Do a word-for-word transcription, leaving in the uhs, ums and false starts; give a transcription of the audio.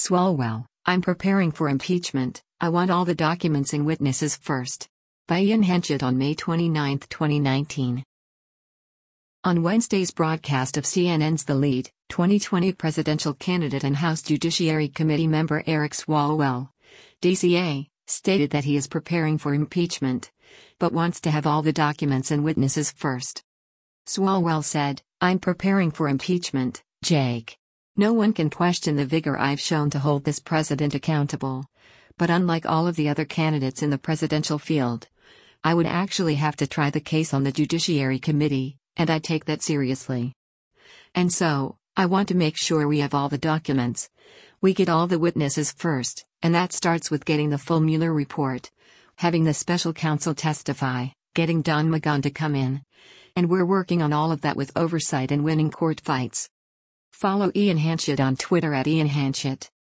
Swalwell, I'm preparing for impeachment. I want all the documents and witnesses first. By Ian Henchett on May twenty-ninth, twenty nineteen. On Wednesday's broadcast of C N N's The Lead, twenty twenty presidential candidate and House Judiciary Committee member Eric Swalwell, D C A, stated that he is preparing for impeachment, but wants to have all the documents and witnesses first. Swalwell said, "I'm preparing for impeachment, Jake. No one can question the vigor I've shown to hold this president accountable. But unlike all of the other candidates in the presidential field, I would actually have to try the case on the Judiciary Committee, and I take that seriously. And so, I want to make sure we have all the documents. We get all the witnesses first, and that starts with getting the full Mueller report, having the special counsel testify, getting Don McGahn to come in. And we're working on all of that with oversight and winning court fights." Follow Ian Henchett on Twitter at Ian Henchett.